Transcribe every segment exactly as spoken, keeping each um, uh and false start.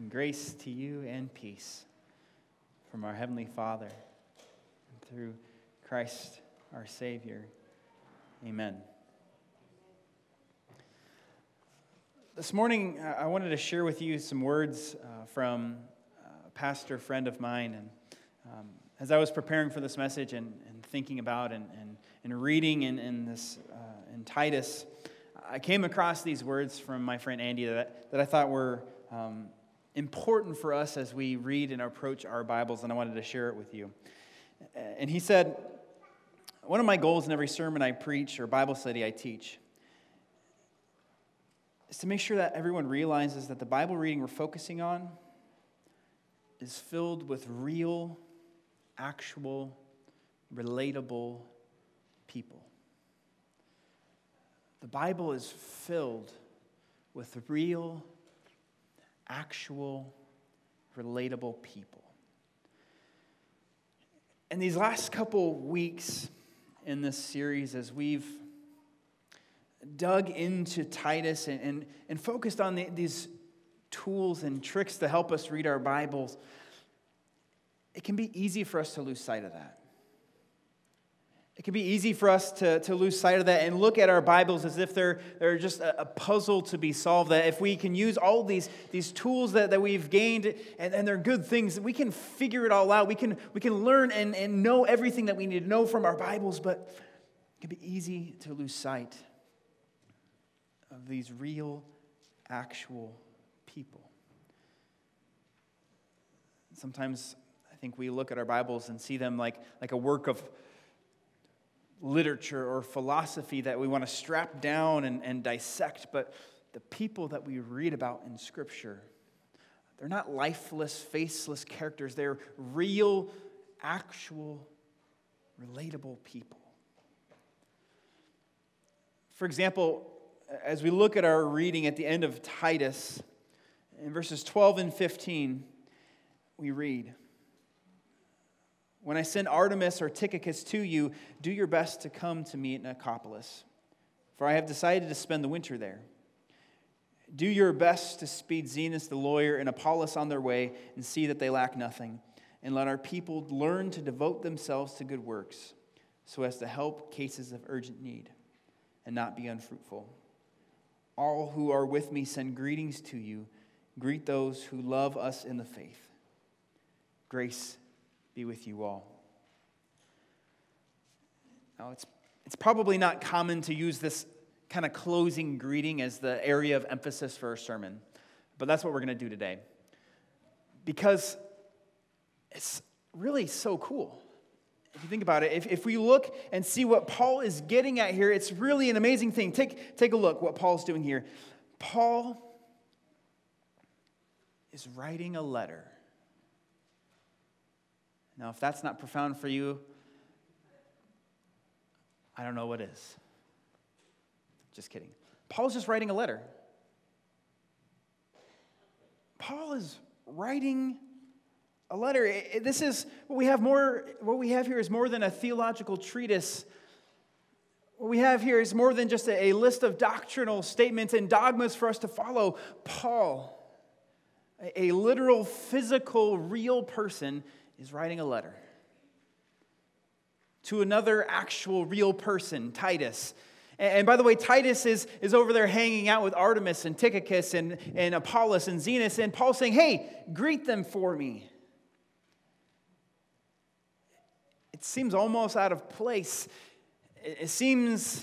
And grace to you and peace from our Heavenly Father and through Christ our Savior. Amen. This morning, I wanted to share with you some words uh, from a pastor friend of mine. And um, as I was preparing for this message and, and thinking about and, and, and reading in, in this uh, in Titus, I came across these words from my friend Andy that, that I thought were um, important for us as we read and approach our Bibles, and I wanted to share it with you. And he said, one of my goals in every sermon I preach or Bible study I teach is to make sure that everyone realizes that the Bible reading we're focusing on is filled with real, actual, relatable people. The Bible is filled with real, actual, relatable people. And these last couple weeks in this series, as we've dug into Titus and, and, and focused on the, these tools and tricks to help us read our Bibles, it can be easy for us to lose sight of that. It can be easy for us to, to lose sight of that and look at our Bibles as if they're, they're just a, a puzzle to be solved. That if we can use all these, these tools that, that we've gained, and, and they're good things, we can figure it all out. We can, we can learn and, and know everything that we need to know from our Bibles, but it can be easy to lose sight of these real, actual people. Sometimes I think we look at our Bibles and see them like, like a work of literature or philosophy that we want to strap down and, and dissect, but the people that we read about in Scripture, they're not lifeless, faceless characters. They're real, actual, relatable people. For example, as we look at our reading at the end of Titus, in verses twelve and fifteen, we read, "When I send Artemas or Tychicus to you, do your best to come to me at Nicopolis, for I have decided to spend the winter there. Do your best to speed Zenas the lawyer and Apollos on their way, and see that they lack nothing. And let our people learn to devote themselves to good works, so as to help cases of urgent need, and not be unfruitful. All who are with me send greetings to you. Greet those who love us in the faith. Grace be with you all." Now, it's it's probably not common to use this kind of closing greeting as the area of emphasis for a sermon, but that's what we're going to do today, because it's really so cool. If you think about it, if, if we look and see what Paul is getting at here, it's really an amazing thing. Take, take a look what Paul's doing here. Paul is writing a letter. Now, if that's not profound for you, I don't know what is. Just kidding. Paul's just writing a letter. Paul is writing a letter. This is what we have more, what we have here is more than a theological treatise. What we have here is more than just a, a list of doctrinal statements and dogmas for us to follow. Paul, a, a literal, physical, real person, is writing a letter to another actual real person, Titus. And, and by the way, Titus is, is over there hanging out with Artemas and Tychicus and, and Apollos and Zenas, and Paul's saying, hey, greet them for me. It seems almost out of place. It, it seems,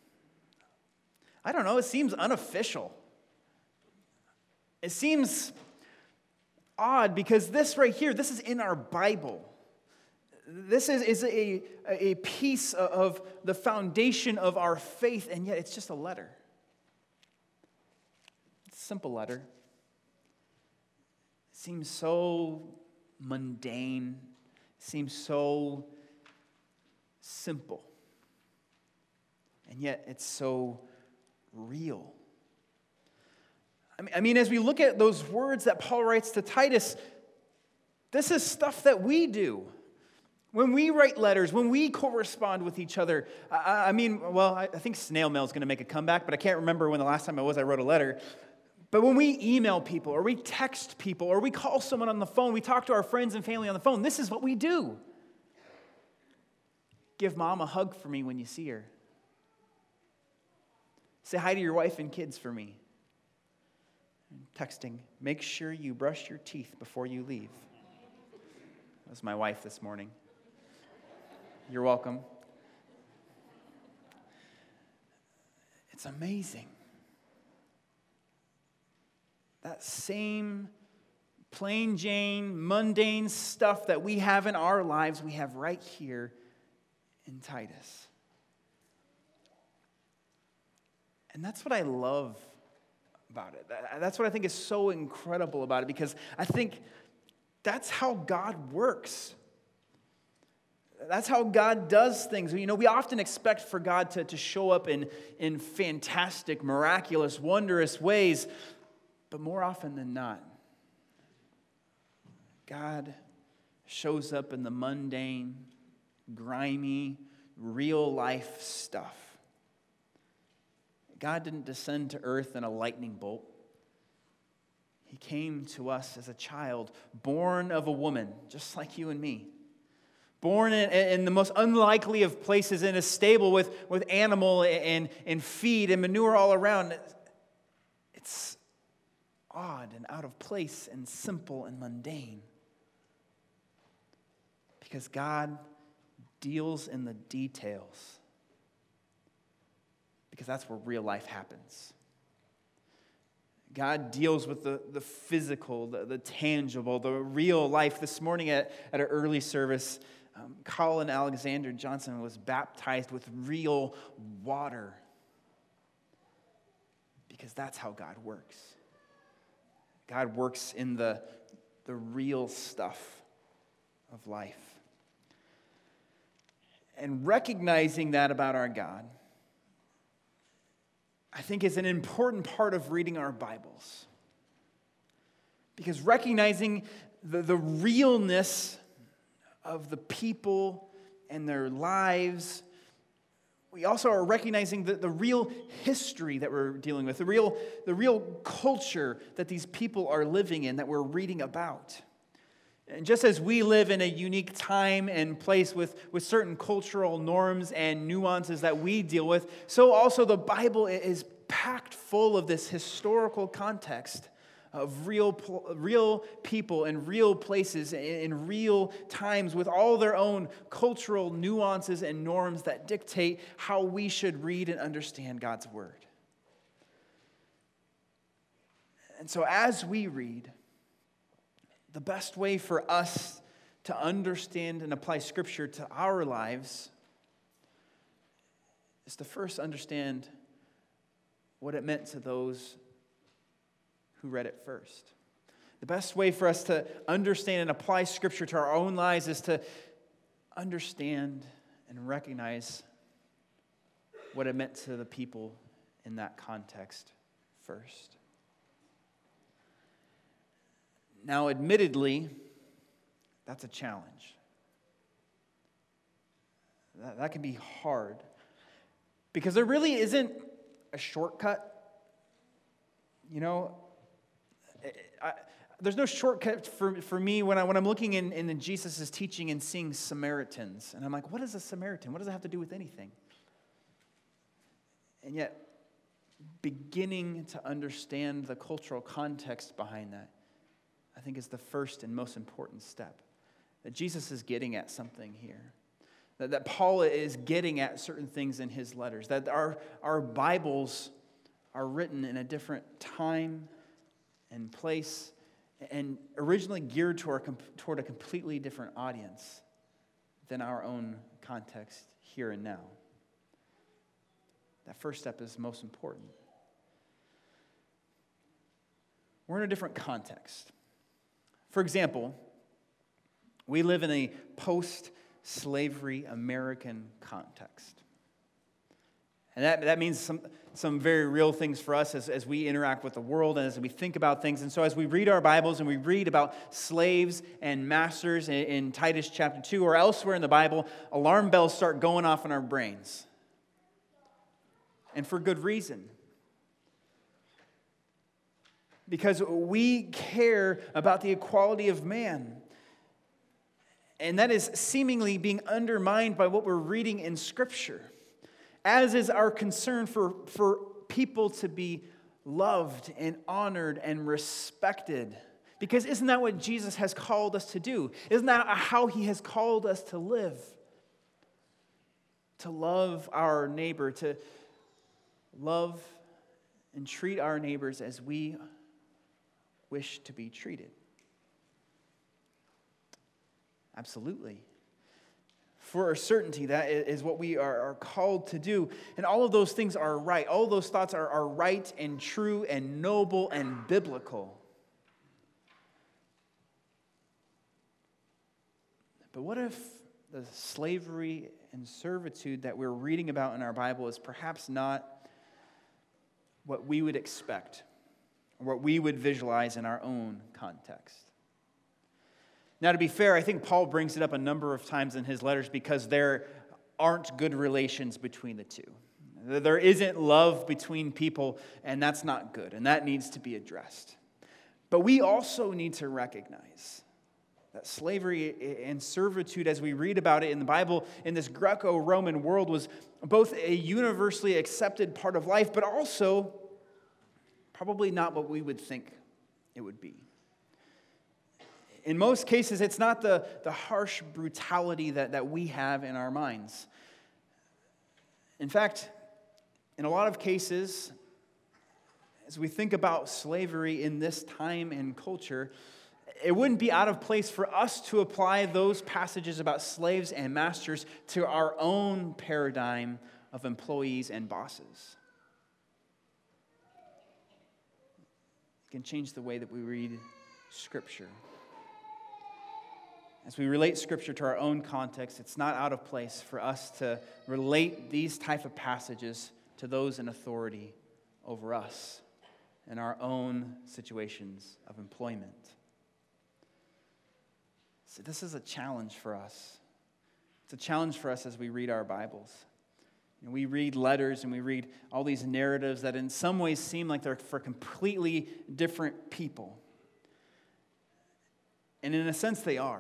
I don't know, it seems unofficial. It seems odd because this right here, this is in our Bible. This is, is a, a piece of the foundation of our faith, and yet it's just a letter. It's a simple letter. It seems so mundane. It seems so simple. And yet it's so real. I mean, I mean, as we look at those words that Paul writes to Titus, this is stuff that we do. When we write letters, when we correspond with each other, I, I mean, well, I, I think snail mail is going to make a comeback, but I can't remember when the last time I was I wrote a letter. But when we email people, or we text people, or we call someone on the phone, we talk to our friends and family on the phone, this is what we do. Give mom a hug for me when you see her. Say hi to your wife and kids for me. Texting, make sure you brush your teeth before you leave. That was my wife this morning. You're welcome. It's amazing. That same plain Jane, mundane stuff that we have in our lives, we have right here in Titus. And that's what I love about it. That's what I think is so incredible about it, because I think that's how God works. That's how God does things. You know, we often expect for God to, to show up in, in fantastic, miraculous, wondrous ways, but more often than not, God shows up in the mundane, grimy, real life stuff. God didn't descend to earth in a lightning bolt. He came to us as a child, born of a woman, just like you and me. Born in, in the most unlikely of places, in a stable with, with animal and, and feed and manure all around. It's odd and out of place and simple and mundane. Because God deals in the details. Because that's where real life happens. God deals with the, the physical, the, the tangible, the real life. This morning at, at an early service, um, Colin Alexander Johnson was baptized with real water. Because that's how God works. God works in the, the real stuff of life. And recognizing that about our God, I think is an important part of reading our Bibles. Because recognizing the, the realness of the people and their lives, we also are recognizing the, the real history that we're dealing with, the real, the real culture that these people are living in, that we're reading about. And just as we live in a unique time and place with, with certain cultural norms and nuances that we deal with, so also the Bible is packed full of this historical context of real, real people and real places in real times with all their own cultural nuances and norms that dictate how we should read and understand God's Word. And so as we read, the best way for us to understand and apply Scripture to our lives is to first understand what it meant to those who read it first. The best way for us to understand and apply Scripture to our own lives is to understand and recognize what it meant to the people in that context first. Now, admittedly, that's a challenge. That, that can be hard. Because there really isn't a shortcut. You know, I, there's no shortcut for, for me when, I, when I'm looking in, in Jesus' teaching and seeing Samaritans. And I'm like, what is a Samaritan? What does it have to do with anything? And yet, beginning to understand the cultural context behind that, I think is the first and most important step. That Jesus is getting at something here. That, that Paul is getting at certain things in his letters. That our, our Bibles are written in a different time and place and originally geared toward, toward a completely different audience than our own context here and now. That first step is most important. We're in a different context. For example, we live in a post-slavery American context. And that, that means some, some very real things for us as, as we interact with the world and as we think about things. And so as we read our Bibles and we read about slaves and masters in, in Titus chapter two or elsewhere in the Bible, alarm bells start going off in our brains. And for good reason. because we care about the equality of man. And that is seemingly being undermined by what we're reading in Scripture, as is our concern for, for people to be loved and honored and respected. Because isn't that what Jesus has called us to do? Isn't that how he has called us to live? To love our neighbor, to love and treat our neighbors as we wish to be treated. Absolutely. For a certainty, that is what we are, are called to do. And all of those things are right. All of those thoughts are, are right and true and noble and biblical. But what if the slavery and servitude that we're reading about in our Bible is perhaps not what we would expect, or what we would visualize in our own context? Now, to be fair, I think Paul brings it up a number of times in his letters because there aren't good relations between the two. There isn't love between people, and that's not good, and that needs to be addressed. But we also need to recognize that slavery and servitude, as we read about it in the Bible, in this Greco-Roman world, was both a universally accepted part of life, but also probably not what we would think it would be. In most cases, it's not the, the harsh brutality that, that we have in our minds. In fact, in a lot of cases, as we think about slavery in this time and culture, it wouldn't be out of place for us to apply those passages about slaves and masters to our own paradigm of employees and bosses. It can change the way that we read Scripture. As we relate Scripture to our own context, it's not out of place for us to relate these type of passages to those in authority over us in our own situations of employment. So this is a challenge for us. It's a challenge for us as we read our Bibles. And we read letters and we read all these narratives that in some ways seem like they're for completely different people. And in a sense, they are.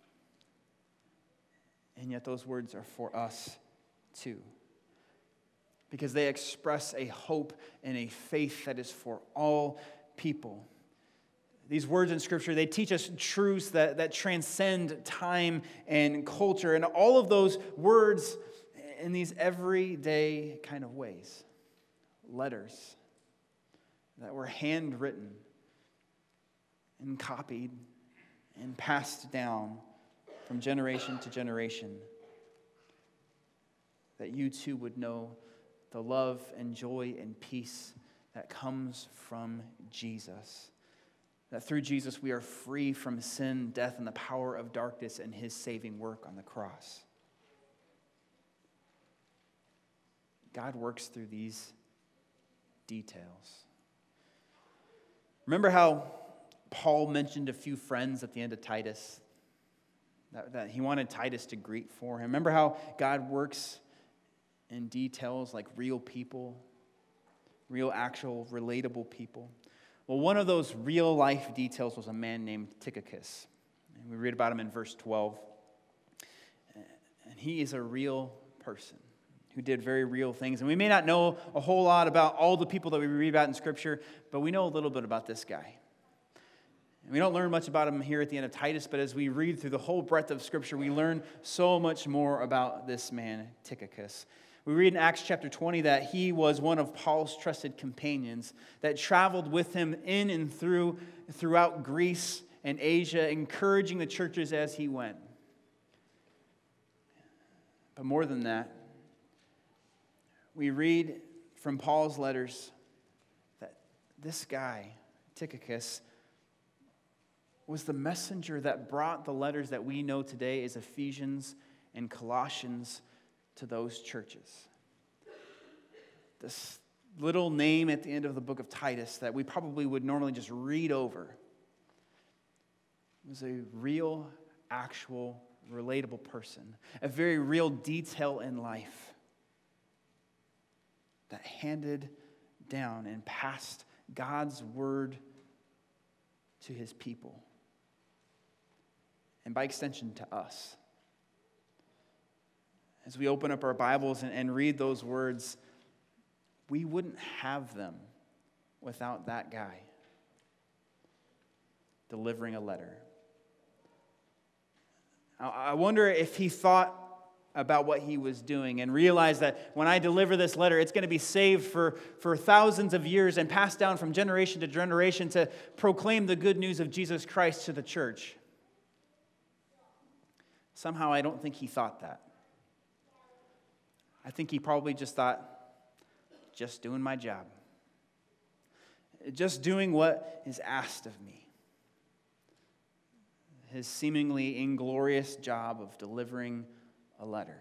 And yet those words are for us too. Because they express a hope and a faith that is for all people. These words in Scripture, they teach us truths that, that transcend time and culture. And all of those words in these everyday kind of ways. Letters that were handwritten and copied and passed down from generation to generation, that you too would know the love and joy and peace that comes from Jesus. That through Jesus we are free from sin, death, and the power of darkness and his saving work on the cross. God works through these details. Remember how Paul mentioned a few friends at the end of Titus? That, that he wanted Titus to greet for him. Remember how God works in details like real people, real, actual, relatable people? Well, one of those real life details was a man named Tychicus. And we read about him in verse twelve. And he is a real person who did very real things. And we may not know a whole lot about all the people that we read about in Scripture, but we know a little bit about this guy. We don't learn much about him here at the end of Titus, but as we read through the whole breadth of Scripture, we learn so much more about this man, Tychicus. We read in Acts chapter twenty that he was one of Paul's trusted companions that traveled with him in and through throughout Greece and Asia, encouraging the churches as he went. But more than that, we read from Paul's letters that this guy, Tychicus, was the messenger that brought the letters that we know today as Ephesians and Colossians to those churches. This little name at the end of the book of Titus that we probably would normally just read over was a real, actual, relatable person, a very real detail in life that handed down and passed God's word to his people, and by extension to us. As we open up our Bibles and, and read those words, we wouldn't have them without that guy delivering a letter. I wonder if he thought about what he was doing and realized that when I deliver this letter, it's going to be saved for, for thousands of years and passed down from generation to generation to proclaim the good news of Jesus Christ to the church. Somehow I don't think he thought that. I think he probably just thought, just doing my job. Just doing what is asked of me. His seemingly inglorious job of delivering a letter.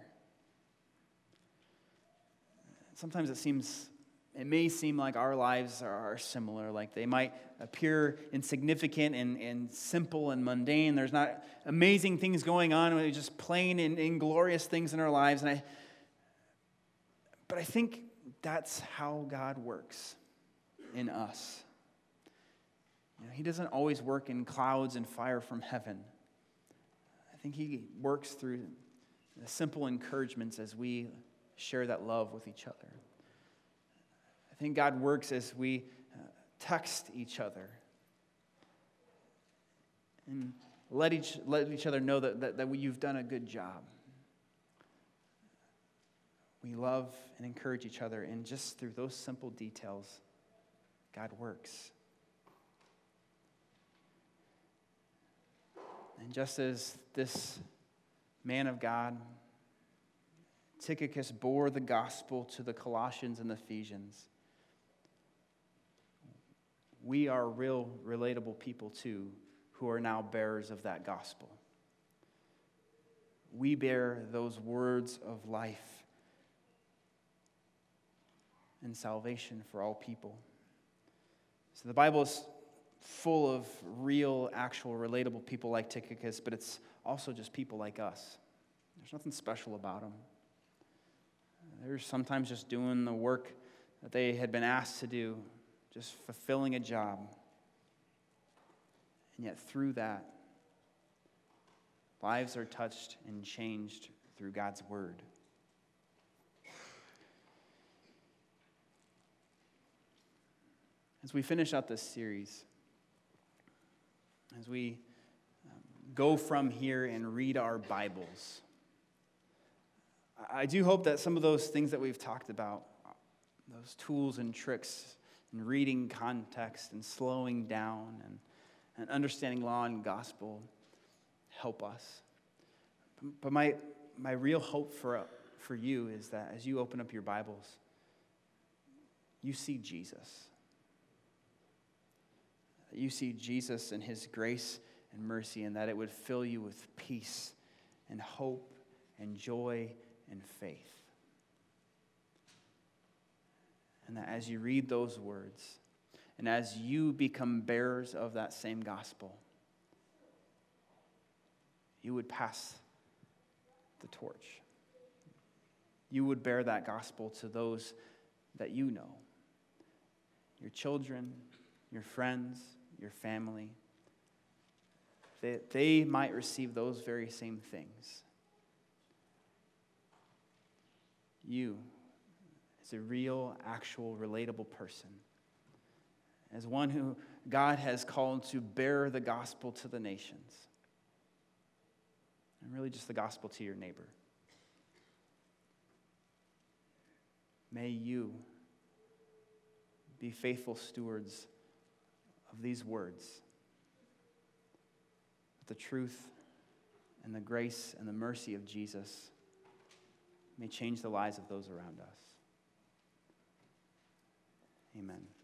Sometimes it seems, it may seem like our lives are similar, like they might appear insignificant and, and simple and mundane. There's not amazing things going on, it's just plain and inglorious things in our lives. And I, but I think that's how God works in us. You know, he doesn't always work in clouds and fire from heaven. I think he works through the simple encouragements as we share that love with each other. I think God works as we uh, text each other and let each, let each other know that, that, that you've done a good job. We love and encourage each other, and just through those simple details, God works. And just as this man of God, Tychicus, bore the gospel to the Colossians and the Ephesians, we are real relatable people too, who are now bearers of that gospel. We bear those words of life and salvation for all people. So the Bible is full of real, actual, relatable people like Tychicus, but it's also just people like us. There's nothing special about them. They're sometimes just doing the work that they had been asked to do, just fulfilling a job. And yet through that, lives are touched and changed through God's word. As we finish out this series, as we um, go from here and read our Bibles, I do hope that some of those things that we've talked about, those tools and tricks in reading context and slowing down and, and understanding law and gospel, help us. But my, my real hope for, for you is that as you open up your Bibles, you see Jesus. You see Jesus and his grace and mercy, and that it would fill you with peace and hope and joy and faith. And that as you read those words, and as you become bearers of that same gospel, you would pass the torch. You would bear that gospel to those that you know, your children, your friends, your family, that they might receive those very same things. You, as a real, actual, relatable person, as one who God has called to bear the gospel to the nations, and really just the gospel to your neighbor. May you be faithful stewards of these words. The truth and the grace and the mercy of Jesus may change the lives of those around us. Amen.